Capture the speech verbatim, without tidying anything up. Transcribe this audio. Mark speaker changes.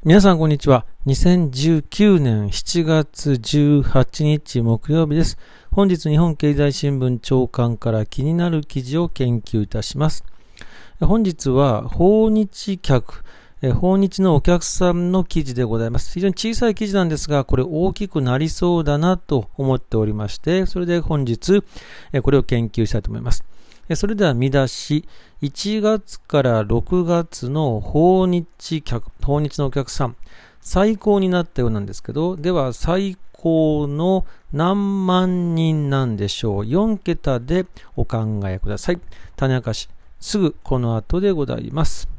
Speaker 1: 皆さんこんにちは。にせんじゅうきゅうねんしちがつじゅうはちにち木曜日です。本日日本経済新聞長官から気になる記事を研究いたします。本日は訪日客、訪日のお客さんの記事でございます。非常に小さい記事なんですが、これ大きくなりそうだなと思っておりまして、それで本日これを研究したいと思います。それでは見出し、いちがつからろくがつの訪日客、訪日のお客さん、最高になったようなんですけど、では最高の何万人なんでしょう。よんけたでお考えください。種明かし、すぐこの後でございます。